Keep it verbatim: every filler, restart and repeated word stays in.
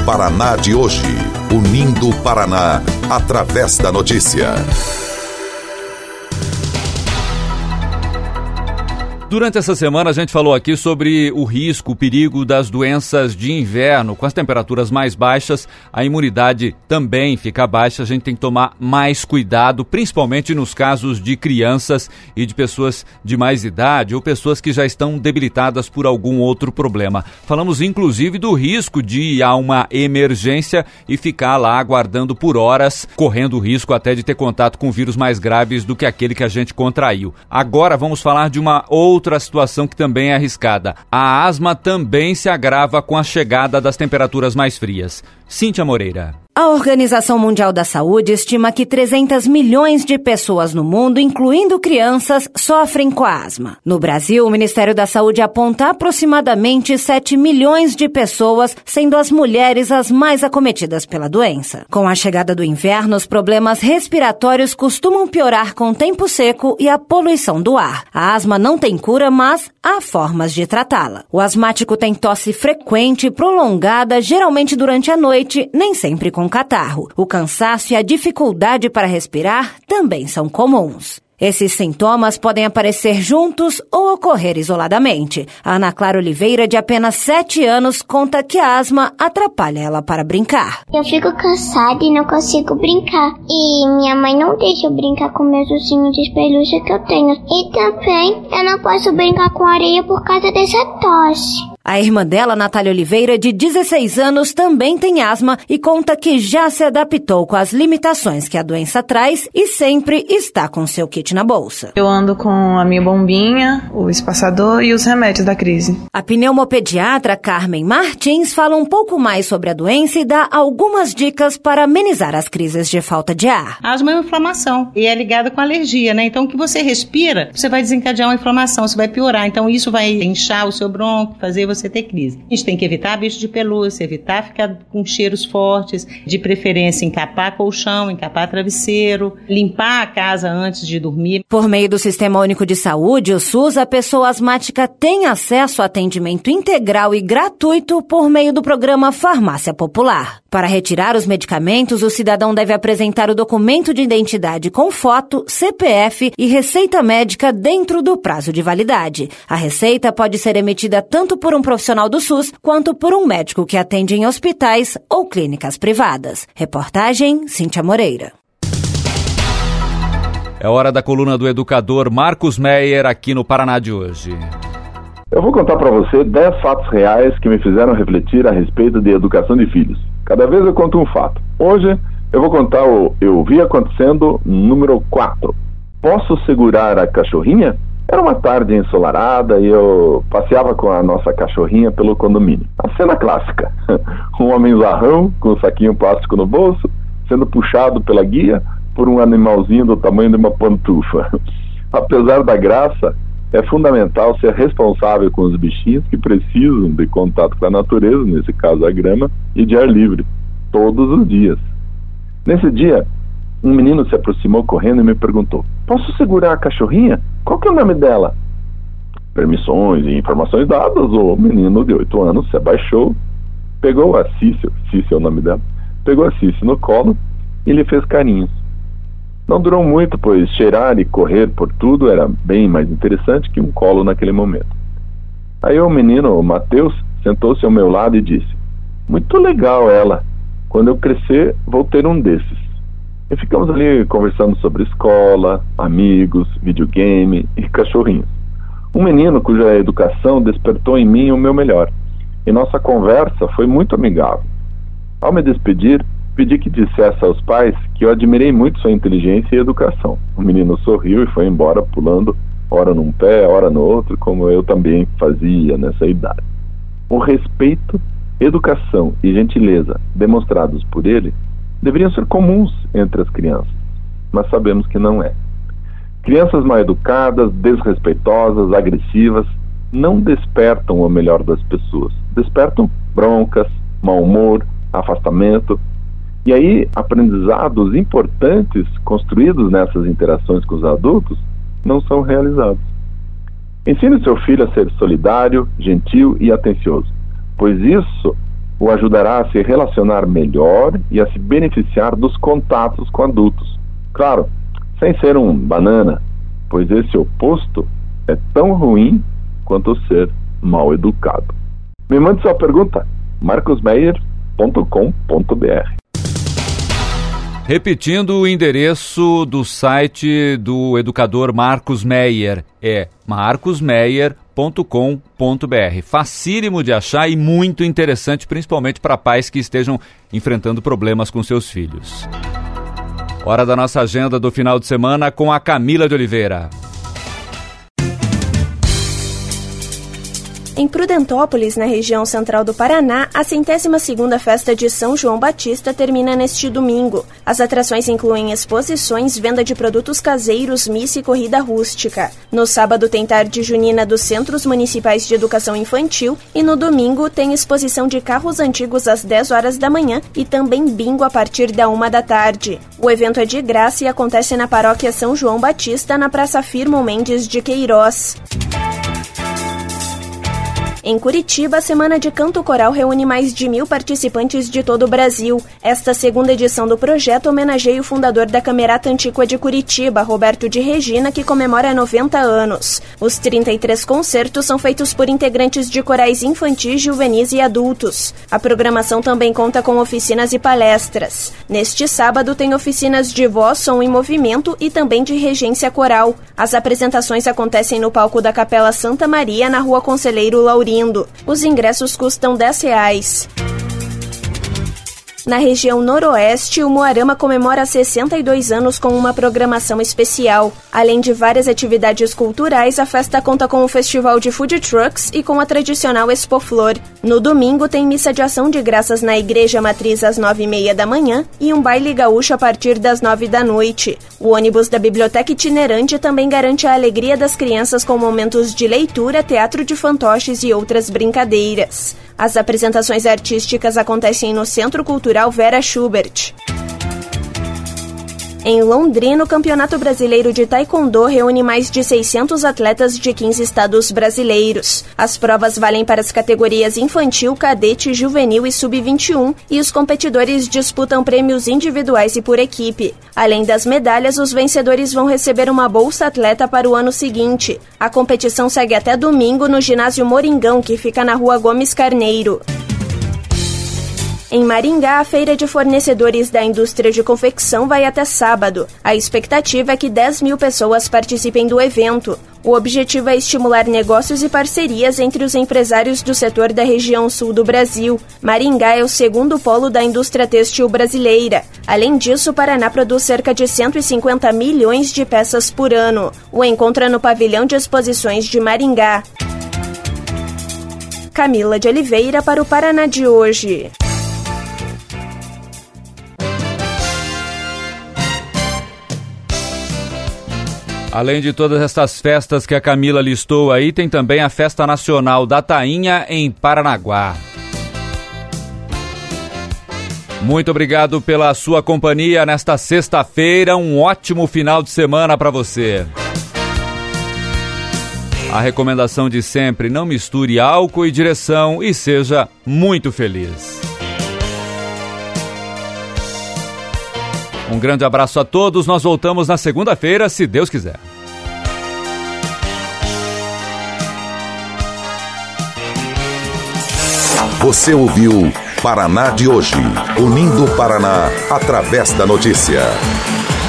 Paraná de hoje, unindo o Paraná através da notícia. Durante essa semana a gente falou aqui sobre o risco, o perigo das doenças de inverno. Com as temperaturas mais baixas, a imunidade também fica baixa. A gente tem que tomar mais cuidado, principalmente nos casos de crianças e de pessoas de mais idade ou pessoas que já estão debilitadas por algum outro problema. Falamos inclusive do risco de ir a uma emergência e ficar lá aguardando por horas, correndo o risco até de ter contato com vírus mais graves do que aquele que a gente contraiu. Agora vamos falar de uma outra Outra situação que também é arriscada. A asma também se agrava com a chegada das temperaturas mais frias. Cíntia Moreira. A Organização Mundial da Saúde estima que trezentos milhões de pessoas no mundo, incluindo crianças, sofrem com a asma. No Brasil, o Ministério da Saúde aponta aproximadamente sete milhões de pessoas, sendo as mulheres as mais acometidas pela doença. Com a chegada do inverno, os problemas respiratórios costumam piorar com o tempo seco e a poluição do ar. A asma não tem cura, mas há formas de tratá-la. O asmático tem tosse frequente e prolongada, geralmente durante a noite, nem sempre com com catarro. O cansaço e a dificuldade para respirar também são comuns. Esses sintomas podem aparecer juntos ou ocorrer isoladamente. A Ana Clara Oliveira, de apenas sete anos, conta que a asma atrapalha ela para brincar. Eu fico cansada e não consigo brincar. E minha mãe não deixa eu brincar com meus ursinhos de pelúcia que eu tenho. E também eu não posso brincar com areia por causa dessa tosse. A irmã dela, Natália Oliveira, de dezesseis anos, também tem asma e conta que já se adaptou com as limitações que a doença traz e sempre está com seu kit na bolsa. Eu ando com a minha bombinha, o espaçador e os remédios da crise. A pneumopediatra Carmen Martins fala um pouco mais sobre a doença e dá algumas dicas para amenizar as crises de falta de ar. A asma é uma inflamação e é ligada com alergia, né? Então, o que você respira, você vai desencadear uma inflamação, você vai piorar. Então, isso vai inchar o seu bronco, fazer você ter crise. A gente tem que evitar bicho de pelúcia, evitar ficar com cheiros fortes, de preferência encapar colchão, encapar travesseiro, limpar a casa antes de dormir. Por meio do Sistema Único de Saúde, o SUS, a pessoa asmática tem acesso a atendimento integral e gratuito por meio do programa Farmácia Popular. Para retirar os medicamentos, o cidadão deve apresentar o documento de identidade com foto, C P F e receita médica dentro do prazo de validade. A receita pode ser emitida tanto por um profissional do SUS quanto por um médico que atende em hospitais ou clínicas privadas. Reportagem Cíntia Moreira. É hora da coluna do educador Marcos Meyer aqui no Paraná de hoje. Eu vou contar para você dez fatos reais que me fizeram refletir a respeito de educação de filhos. Cada vez eu conto um fato. Hoje eu vou contar o Eu Vi Acontecendo número quatro. Posso segurar a cachorrinha? Era uma tarde ensolarada e eu passeava com a nossa cachorrinha pelo condomínio. A cena clássica. Um homem zarrão com um saquinho plástico no bolso, sendo puxado pela guia por um animalzinho do tamanho de uma pantufa. Apesar da graça, é fundamental ser responsável com os bichinhos que precisam de contato com a natureza, nesse caso a grama, e de ar livre, todos os dias. Nesse dia, um menino se aproximou correndo e me perguntou: posso segurar a cachorrinha? Qual que é o nome dela? Permissões e informações dadas, o menino de oito anos se abaixou, pegou a Cícia, Cícia é o nome dela, pegou a Cícia no colo e lhe fez carinhos. Não durou muito, pois cheirar e correr por tudo era bem mais interessante que um colo naquele momento. Aí o menino, o Matheus, sentou-se ao meu lado e disse: muito legal ela, quando eu crescer vou ter um desses. E ficamos ali conversando sobre escola, amigos, videogame e cachorrinhos. Um menino cuja educação despertou em mim o meu melhor, e nossa conversa foi muito amigável. Ao me despedir, pedi que dissesse aos pais que eu admirei muito sua inteligência e educação. O menino sorriu e foi embora, pulando ora num pé, ora no outro, como eu também fazia nessa idade. O respeito, educação e gentileza demonstrados por ele deveriam ser comuns entre as crianças, mas sabemos que não é. Crianças mal educadas, desrespeitosas, agressivas, não despertam o melhor das pessoas. Despertam broncas, mau humor, afastamento. E aí, aprendizados importantes construídos nessas interações com os adultos não são realizados. Ensine seu filho a ser solidário, gentil e atencioso, pois isso o ajudará a se relacionar melhor e a se beneficiar dos contatos com adultos. Claro, sem ser um banana, pois esse oposto é tão ruim quanto ser mal educado. Me mande sua pergunta, marcos meyer ponto com ponto b r. Repetindo o endereço do site do educador Marcos Meyer, é marcos meyer ponto com ponto b r. Facílimo de achar e muito interessante, principalmente para pais que estejam enfrentando problemas com seus filhos. Hora da nossa agenda do final de semana com a Camila de Oliveira. Em Prudentópolis, na região central do Paraná, a centésima segunda festa de São João Batista termina neste domingo. As atrações incluem exposições, venda de produtos caseiros, missa e corrida rústica. No sábado tem tarde junina dos Centros Municipais de Educação Infantil e no domingo tem exposição de carros antigos às dez horas da manhã e também bingo a partir da uma da tarde. O evento é de graça e acontece na paróquia São João Batista, na Praça Firmo Mendes de Queiroz. Em Curitiba, a Semana de Canto Coral reúne mais de mil participantes de todo o Brasil. Esta segunda edição do projeto homenageia o fundador da Camerata Antíqua de Curitiba, Roberto de Regina, que comemora noventa anos. Os trinta e três concertos são feitos por integrantes de corais infantis, juvenis e adultos. A programação também conta com oficinas e palestras. Neste sábado tem oficinas de voz, som e movimento e também de regência coral. As apresentações acontecem no palco da Capela Santa Maria, na Rua Conselheiro Laurindo. Os ingressos custam dez reais. Na região noroeste, o Moarama comemora sessenta e dois anos com uma programação especial. Além de várias atividades culturais, a festa conta com o festival de food trucks e com a tradicional Expo Flor. No domingo tem missa de ação de graças na Igreja Matriz às nove e meia da manhã e um baile gaúcho a partir das nove da noite. O ônibus da Biblioteca Itinerante também garante a alegria das crianças com momentos de leitura, teatro de fantoches e outras brincadeiras. As apresentações artísticas acontecem no Centro Cultural Vera Schubert. Em Londrina, o Campeonato Brasileiro de Taekwondo reúne mais de seiscentos atletas de quinze estados brasileiros. As provas valem para as categorias infantil, cadete, juvenil e sub vinte e um e os competidores disputam prêmios individuais e por equipe. Além das medalhas, os vencedores vão receber uma bolsa atleta para o ano seguinte. A competição segue até domingo no ginásio Moringão, que fica na Rua Gomes Carneiro. Em Maringá, a feira de fornecedores da indústria de confecção vai até sábado. A expectativa é que dez mil pessoas participem do evento. O objetivo é estimular negócios e parcerias entre os empresários do setor da região sul do Brasil. Maringá é o segundo polo da indústria têxtil brasileira. Além disso, o Paraná produz cerca de cento e cinquenta milhões de peças por ano. O encontro é no pavilhão de exposições de Maringá. Camila de Oliveira para o Paraná de hoje. Além de todas essas festas que a Camila listou aí, tem também a Festa Nacional da Tainha em Paranaguá. Muito obrigado pela sua companhia nesta sexta-feira. Um ótimo final de semana para você. A recomendação de sempre: não misture álcool e direção e seja muito feliz. Um grande abraço a todos. Nós voltamos na segunda-feira, se Deus quiser. Você ouviu Paraná de hoje, unindo o Paraná através da notícia.